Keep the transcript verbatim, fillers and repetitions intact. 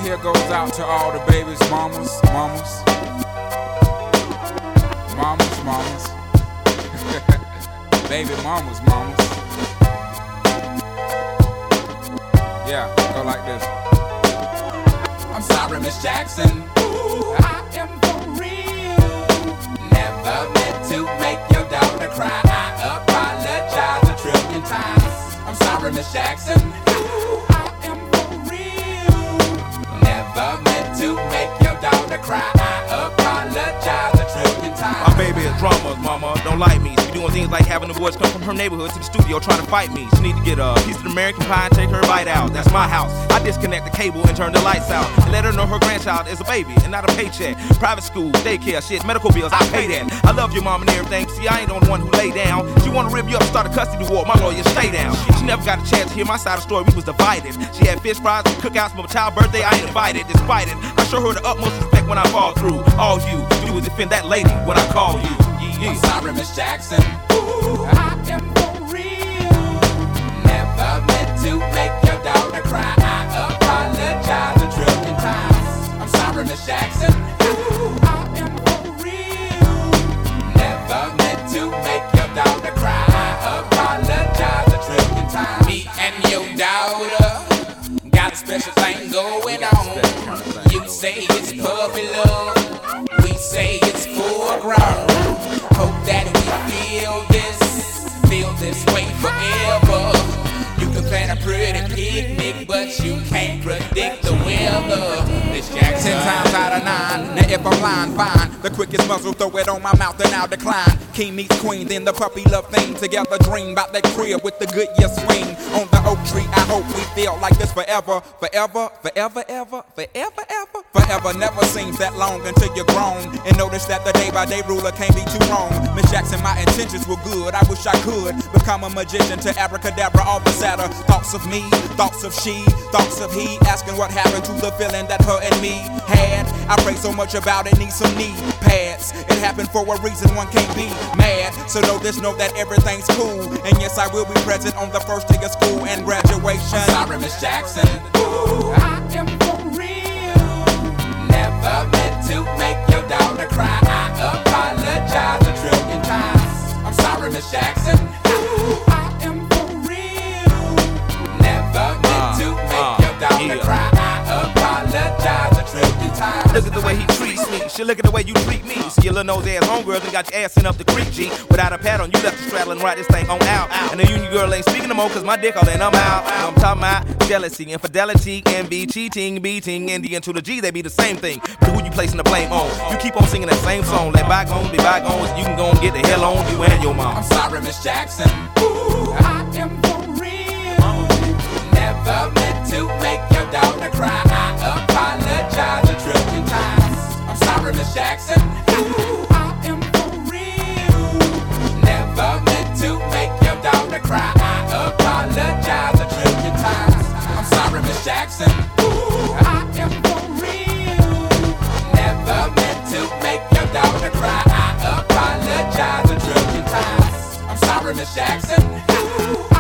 here goes out to all the babies, mamas, mamas, mamas, mamas, baby mamas, mamas. Yeah, go like this. I'm sorry, Miss Jackson. Ooh, I am for real. Never meant to make your daughter cry. I apologize a trillion times. I'm sorry, Miss Jackson. Ooh, I am for real. Never meant to make your daughter cry. I apologize a trillion times. My baby is drama, mama, don't like me. She doing things like having the boys come from her neighborhood to the studio trying to fight me. She need to get a piece of the American pie and take her bite out. That's my house. I disconnect the cable and turn the lights out and let her know her grandchild is a baby and not a paycheck. Private school, daycare, shit, medical bills, I pay that. I love your mom and everything. See, I ain't the only one who lay down. She wanna rip you up and start a custody war. My lawyer, stay down. She never got a chance to hear my side of the story. We was divided. She had fish fries and cookouts for my child's birthday. I ain't invited. Despite it, I show her the utmost respect when I fall through. All you do is defend that lady when I call you. I'm sorry, Miss Jackson. Ooh, I am for real. Never meant to make your daughter cry. I apologize a trillion times. I'm sorry, Miss Jackson. Ooh, I am for real. Never meant to make your daughter cry. I apologize a trillion times. Me and your daughter got a special thing going on. You say it's puppy love. We say it's full grown. Hope that we feel this, feel this way forever. You can plan a pretty picnic, but you can't predict the weather. This Jackson. Ten times out of nine, now if I'm lying, fine. The quickest muzzle, throw it on my mouth and I'll decline. King meets queen, then the puppy love thing. Together dream about that crib with the good year swing. On the oak tree, I hope we feel like this forever. Forever, forever, ever, forever, ever. Forever never seems that long until you're grown. And notice that the day by day ruler can't be too wrong. Miss Jackson, my intentions were good. I wish I could become a magician to abracadabra all the sadder. Thoughts of me, thoughts of she, thoughts of he. Asking what happened to the feeling that her and me had. I pray so much about it, need some knee pads. It happened for a reason, one can't be mad. So know this, know that everything's cool. And yes, I will be present on the first day of school and graduation. I'm sorry, Miss Jackson. Ooh, I am for real. Never meant to make your daughter cry. I apologize a trillion times. I'm sorry, Miss Jackson. Ooh, I am for real. Never meant to make your daughter cry. I apologize a trillion times. Look at the way he treats me. Shit, look at the way you treat me. See your little nose ass homegirl and got your ass sent up the creek, G. Without a pad on, you left the straddle and ride this thing on out. And the union girl ain't speaking no more cause my dick all in, I'm out. I'm talking about jealousy, infidelity, envy, cheating, beating, and the N to the G, they be the same thing. But who you placing the blame on? You keep on singing that same song. Let bygones be bygones, you can go and get the hell on you and your mom. I'm sorry, Miss Jackson. Ooh, I am for real. Never meant to make your daughter cry. I apologize a trillion times. I'm sorry, Miss Jackson. Ooh, I am for real. Never meant to make your daughter cry. I apologize a trillion times. I'm sorry, Miss Jackson. Ooh, I am for real. Never meant to make your daughter cry. I apologize a trillion times. I'm sorry, Miss Jackson. Ooh,